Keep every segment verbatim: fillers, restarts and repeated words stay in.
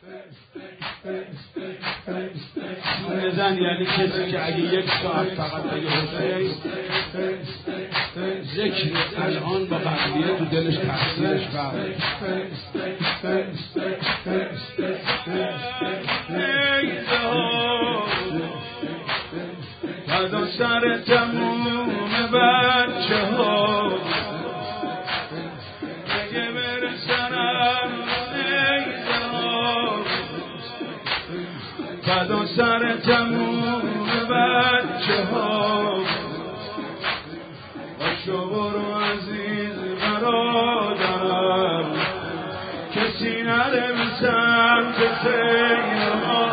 زن یعنی کسی که اگه یک ساعت فقط بگه حسین ذکر الان با قبلیه تو دلش تحصیلش فرده. فدا سر تموم بچه ها اگه برسنم فدا سر تموم بچه ها باشو برو عزیز برادرم کسی نره به سمت خیره ها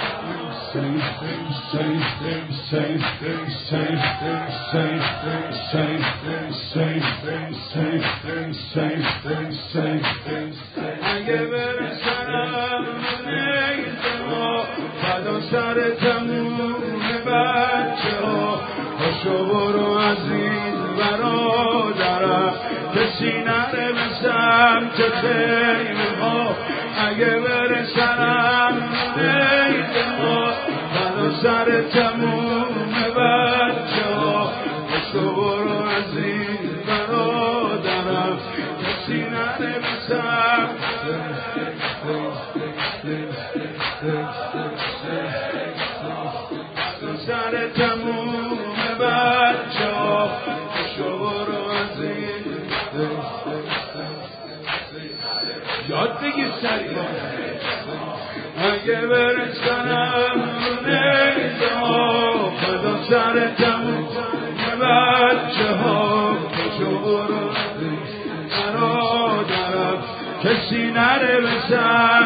اگه برسنم فدا سر تموم بچه ها باشو برو عزیز برادرم کسی نره به سمت خیمه ها اگه برسنم خیمه ها فدا سر تموم بچه ها باشو برو عزیز برادرم کسی نره به سمت سر تموم بچه ها شور و عزیز یاد بگیر سری اگه برسنم نیزه ها فدا سر تموم بچه ها شور و عزیز برادرم کسی نره بسن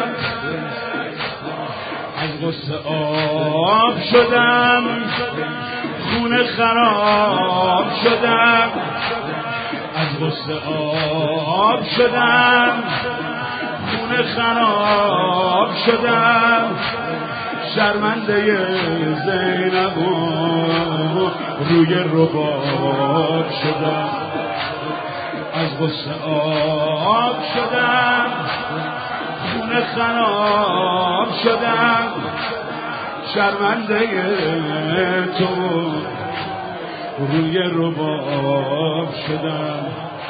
از غصه آب شدم خونه خراب شدم از غصه آب شدم خونه خراب شدم شرمنده زینب روی رباب شدم از غصه آب شدم خونه خراب شدم شرمنده تو روی رباب شدم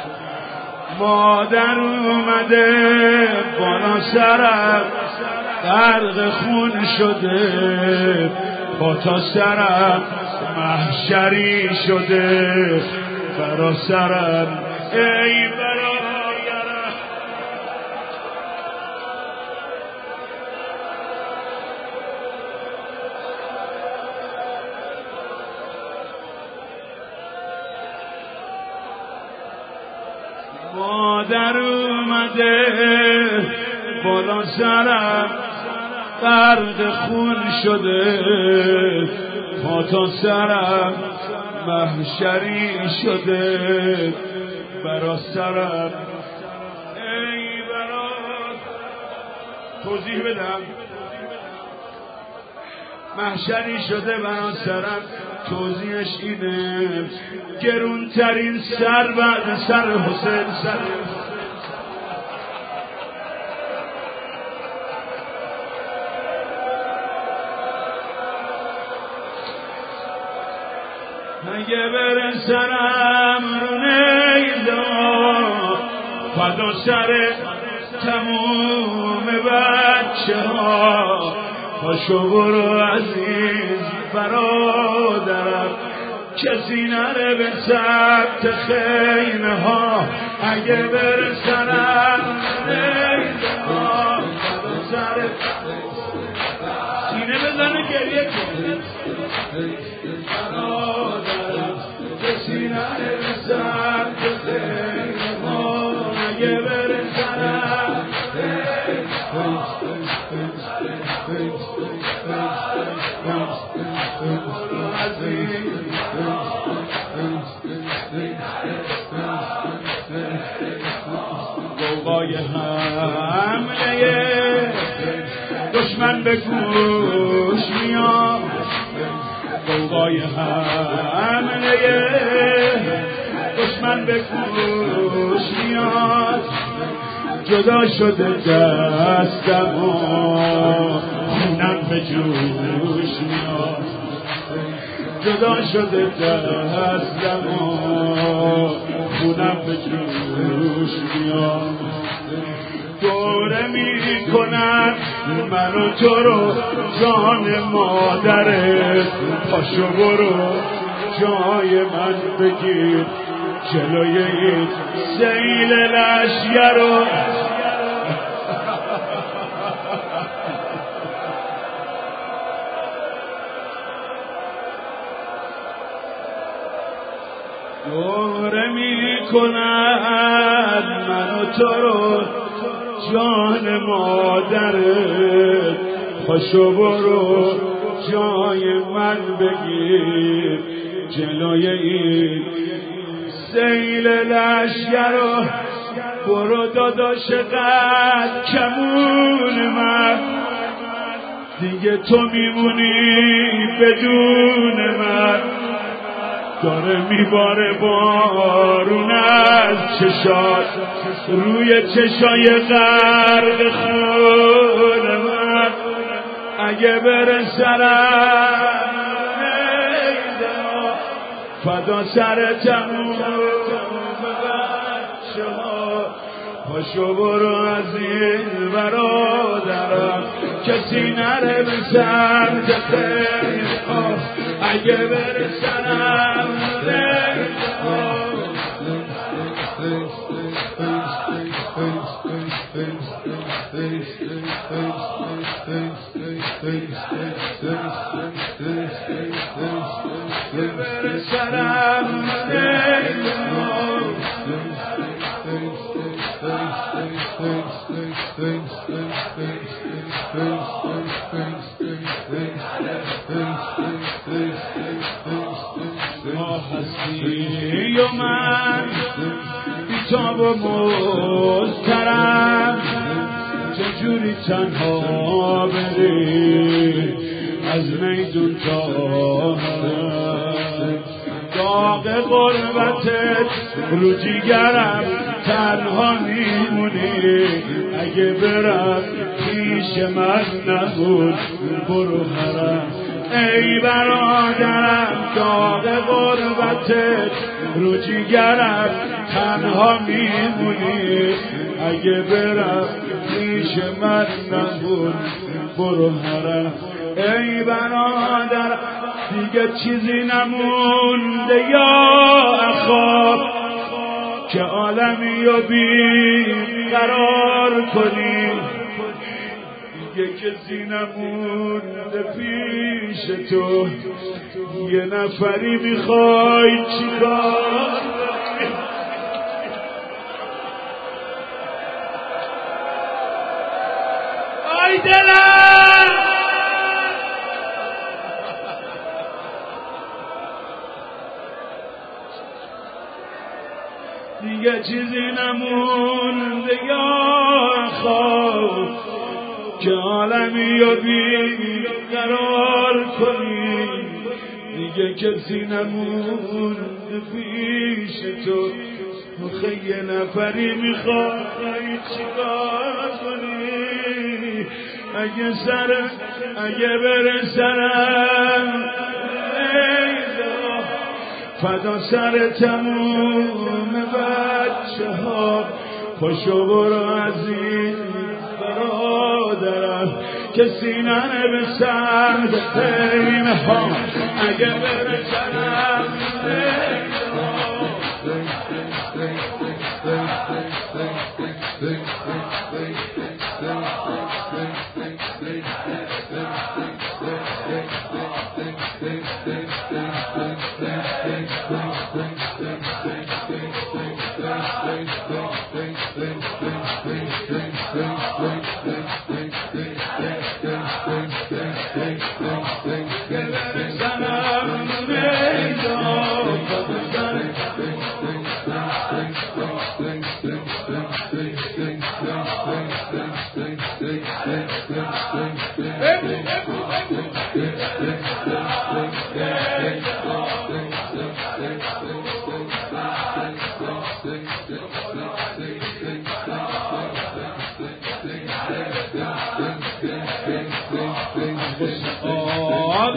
مادر اومده بالا سرم غرق خون شده با تا سرم محشری شده برا سرم ای برادرم مادر اومده بالا سرم غرق خون شده پا تا سرم محشری شده برا سرم ای برا توضیح بدم محشری شده برا سرم توضیحش اینه گرونترین سر بعد سر حسین سر اگه برسنم رو نیزه فدا سر تموم بچه ها پاشو برو عزیز برادرم کسی نره به سمت خیمه ها اگه برسنم نیزه ها فدا سر سینه بزنه گریه کن برادرم کسی نره به سمت خیمه ها اگه برسنم گوهای حمله دشمن به گوش میاد گوهای حمله دشمن به گوش میاد جدا شده دستم و خونم به جوش میاد، جدا شده دستم و خونم به جوش میاد. دوره می کنن من و تو رو جان مادرت، پاشو برو جای من بگیر جلوی این سیل لشگر رو. دوره می کنن من و تو رو جان مادرت، پاشو برو جای من بگیر جلوی این سیل لشگر رو. برو داداش قد کمون من، دیگه تو میمونی بدون من. داره میباره بارون از چشات روی چشای غرق خون من. اگه بره سرم فدا سرتم بچه ها، پاشو برو از این برادرم کسی نره به سمت خیلی. اگه بره سرم هستی و من بیتاب و مضطرم، چجوری تنها بری از میدون تا هم. داغ غربتت رو جیگرم تنها میمونی. اگه برم پیش من نبود برو حرم. ای برادرم داغ غربتت رو جیگرم تنها میمونی. اگه برم پیش من نبود برو حرم. ای برادر دیگه چیزی نمونده یا اخاب که عالمی رو بی قرار کنی. دیگه کسی نمونده پیش تو، یه نفری میخوای چیکار؟ آی دلم دیگه چیزی نمونده یا خواب که عالمی رو بی قرار کنی. دیگه کسی نمونده پیش تو، مخه یه نفری میخوای چیکار کنی؟ اگه سر اگه بره سرم فدا سر تموم بچه ها. پاشو برو از این برادرم کسی نره به سمت خیمه ها. اگه بره سرم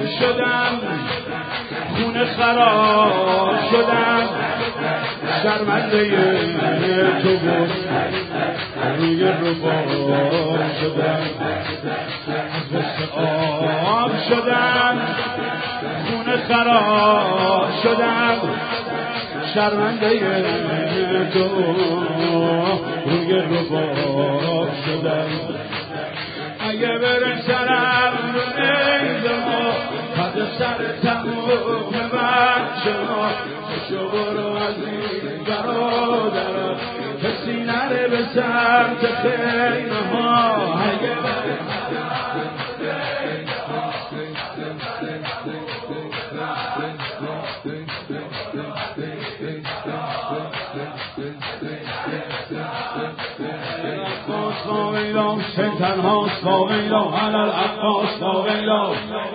شدم خون خراب شدم شرمنده تو بود روی رباب شدم از وسط آب شدم خون خراب شدم شرمنده تو روی رباب شدم اگه بره سرم ایدما حد سر تموم بچه ها شو برو از این برادرم کسی نره به سمت خیمه ها اگه بره قاویلا سن تنهاست قاویلا علال عباس قاویلا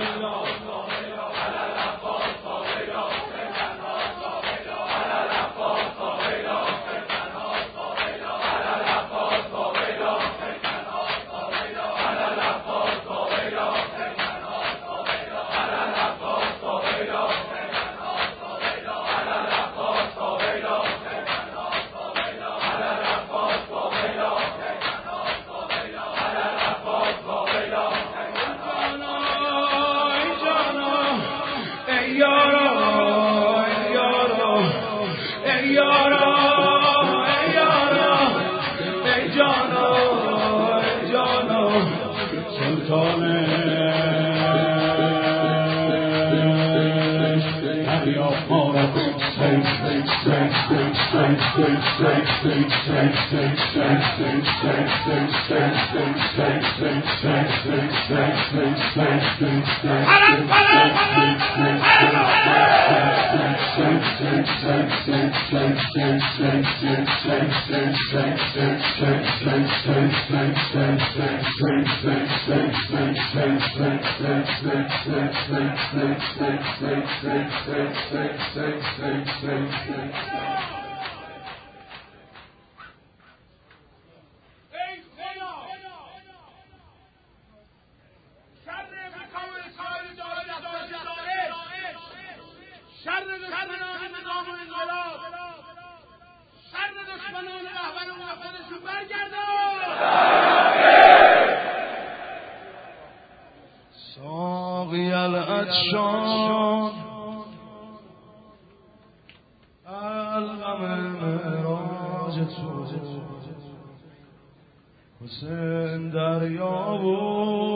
ساقی العطشان الغم معراج تو حسین دریا بود